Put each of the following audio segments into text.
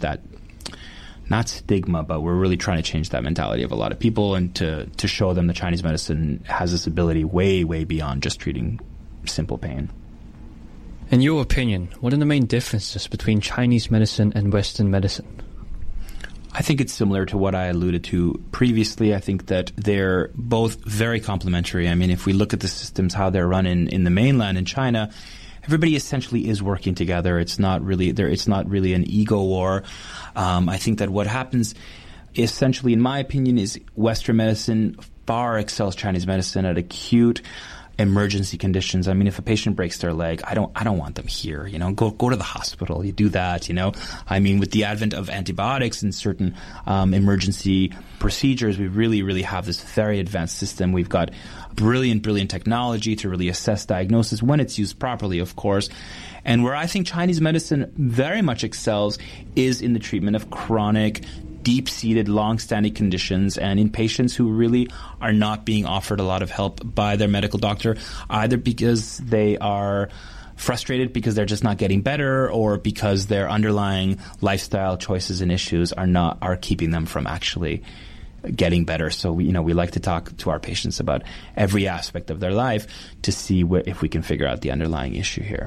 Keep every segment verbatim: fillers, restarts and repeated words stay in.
that, not stigma, but we're really trying to change that mentality of a lot of people and to, to show them that Chinese medicine has this ability way, way beyond just treating simple pain. In your opinion, what are the main differences between Chinese medicine and Western medicine? I think it's similar to what I alluded to previously. I think that they're both very complementary. I mean, if we look at the systems, how they're run in, in the mainland in China, everybody essentially is working together. It's not really there. It's not really an ego war. Um, I think that what happens, essentially, in my opinion, is Western medicine far excels Chinese medicine at acute emergency conditions. I mean, if a patient breaks their leg, I don't, I don't want them here. You know, go go to the hospital. You do that. You know, I mean, with the advent of antibiotics and certain um, emergency procedures, we really, really have this very advanced system. We've got brilliant, brilliant technology to really assess diagnosis when it's used properly, of course. And where I think Chinese medicine very much excels is in the treatment of chronic, deep-seated, long-standing conditions and in patients who really are not being offered a lot of help by their medical doctor, either because they are frustrated because they're just not getting better or because their underlying lifestyle choices and issues are not are keeping them from actually getting better. So we, you know, we like to talk to our patients about every aspect of their life to see where, if we can figure out the underlying issue here.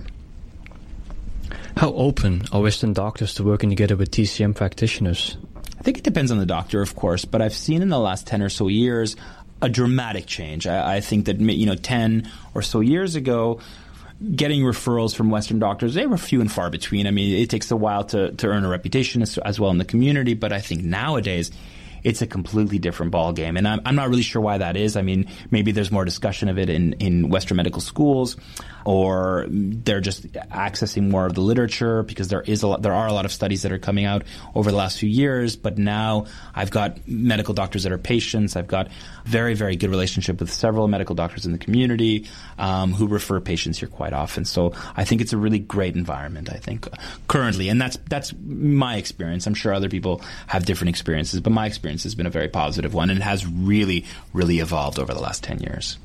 How open are Western doctors to working together with T C M practitioners? I think it depends on the doctor, of course, but I've seen in the last ten or so years a dramatic change. I, I think that, you know, ten or so years ago, getting referrals from Western doctors, they were few and far between. I mean, it takes a while to, to earn a reputation as, as well in the community, but I think nowadays it's a completely different ballgame. And I'm, I'm not really sure why that is. I mean, maybe there's more discussion of it in, in Western medical schools, or they're just accessing more of the literature because there is a lot, there are a lot of studies that are coming out over the last few years. But now I've got medical doctors that are patients. I've got very, very good relationship with several medical doctors in the community um, who refer patients here quite often. So I think it's a really great environment, I think, currently. And that's that's my experience. I'm sure other people have different experiences, but my experience has been a very positive one, and it has really, really evolved over the last ten years.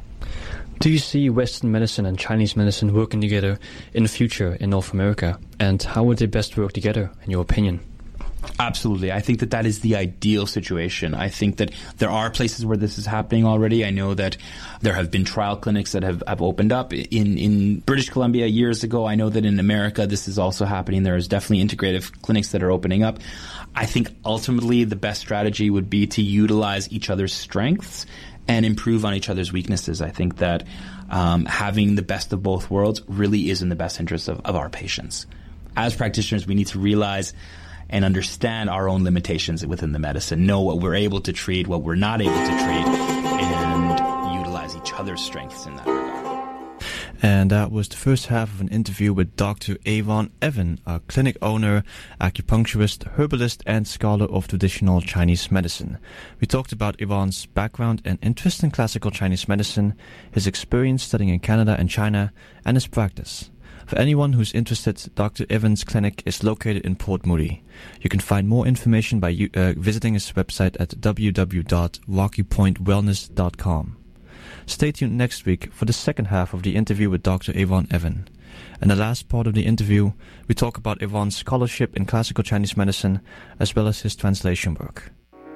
Do you see Western medicine and Chinese medicine working together in the future in North America? And how would they best work together, in your opinion? Absolutely. I think that that is the ideal situation. I think that there are places where this is happening already. I know that there have been trial clinics that have, have opened up in, in British Columbia years ago. I know that in America this is also happening. There is definitely integrative clinics that are opening up. I think ultimately the best strategy would be to utilize each other's strengths and improve on each other's weaknesses. I think that um, having the best of both worlds really is in the best interest of, of our patients. As practitioners, we need to realize and understand our own limitations within the medicine, know what we're able to treat, what we're not able to treat, and utilize each other's strengths in that regard. And that was the first half of an interview with Doctor Yvonne Evan, a clinic owner, acupuncturist, herbalist, and scholar of traditional Chinese medicine. We talked about Yvonne's background and interest in classical Chinese medicine, his experience studying in Canada and China, and his practice. For anyone who's interested, Doctor Evan's clinic is located in Port Moody. You can find more information by uh, visiting his website at w w w dot rocky point wellness dot com. Stay tuned next week for the second half of the interview with Doctor Yvonne Evan. In the last part of the interview, we talk about Yvonne's scholarship in classical Chinese medicine as well as his translation work.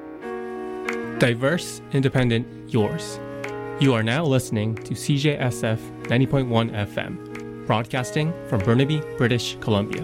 Diverse, independent, yours. You are now listening to C J S F ninety point one F M, broadcasting from Burnaby, British Columbia.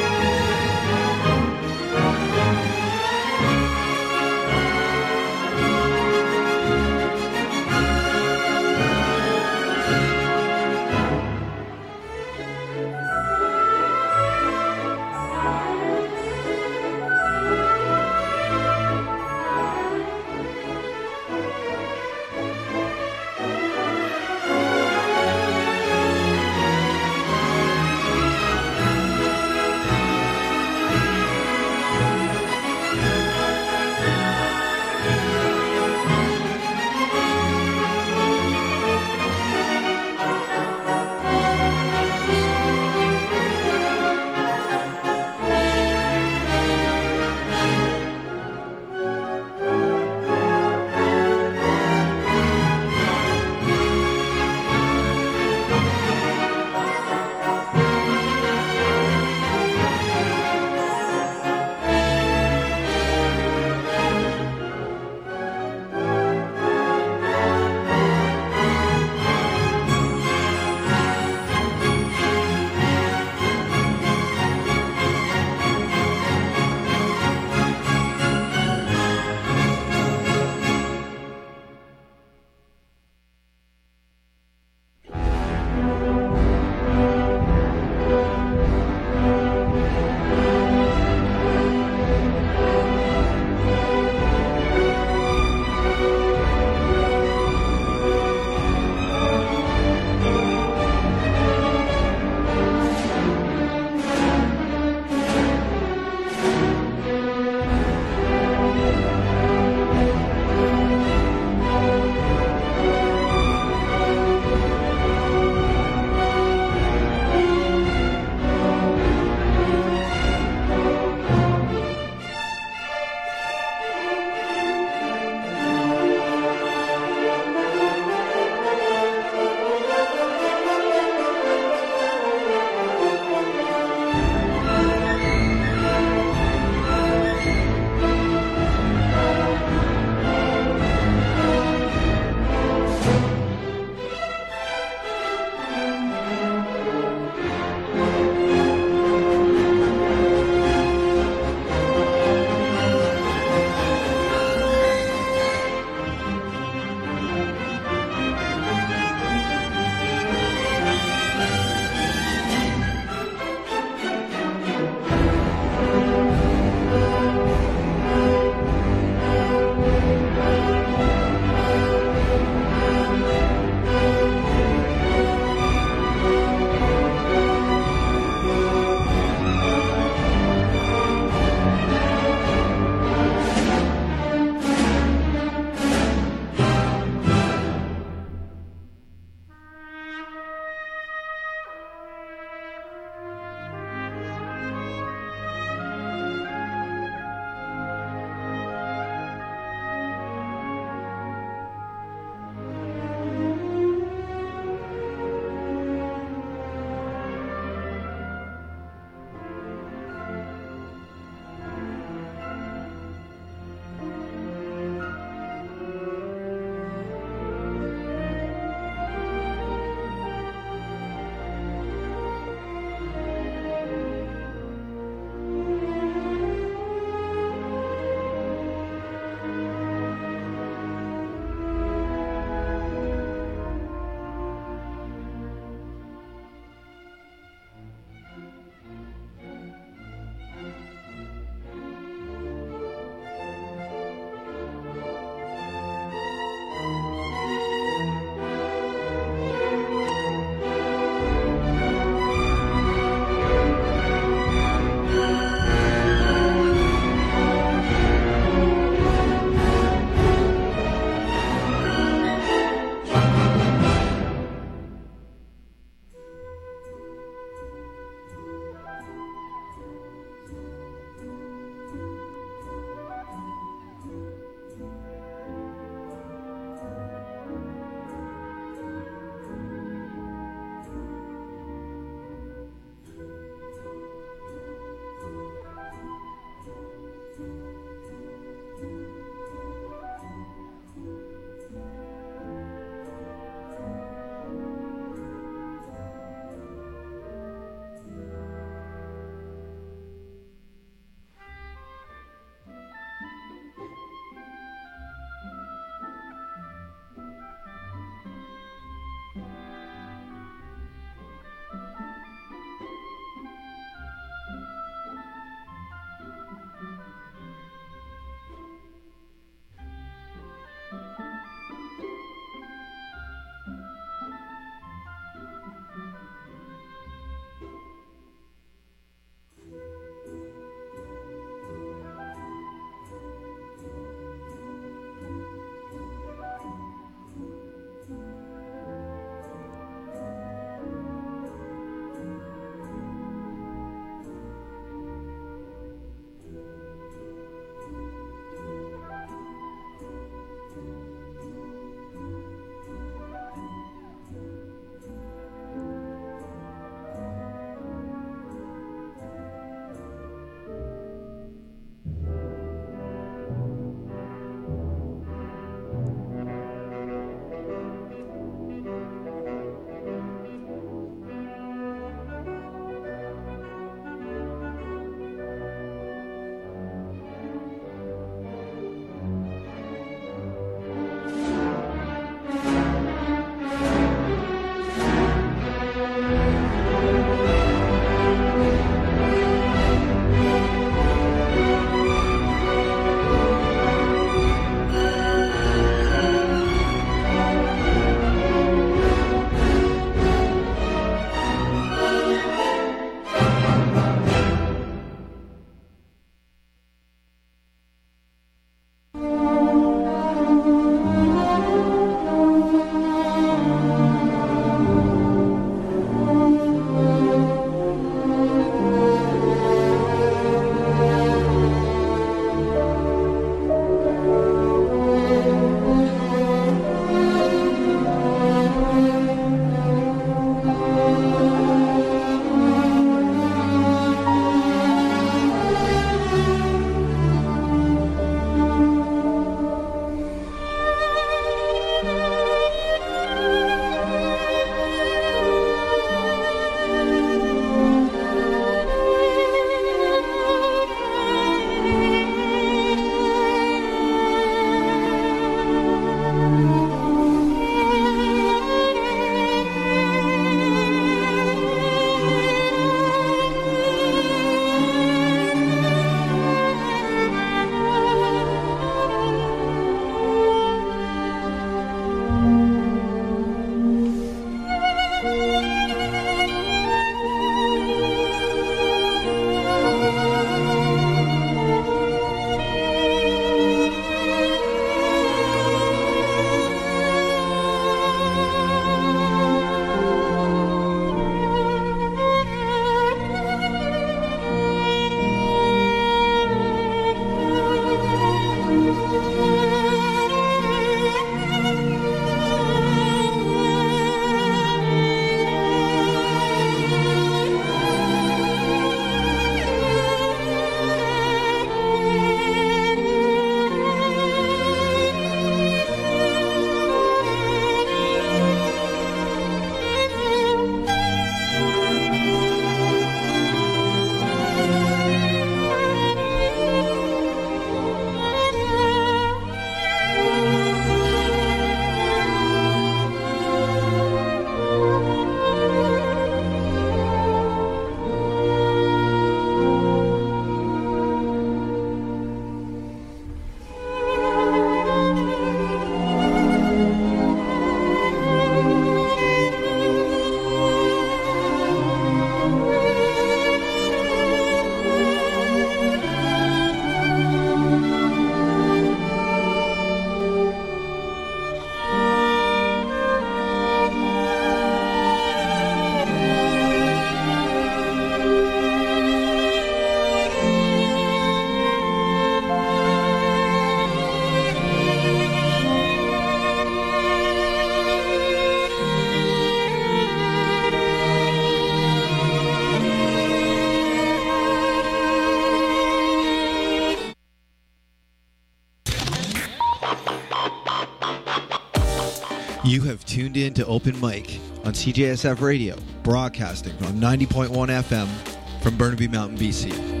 You have tuned in to Open Mic on C J S F Radio, broadcasting on ninety point one F M from Burnaby Mountain, B C.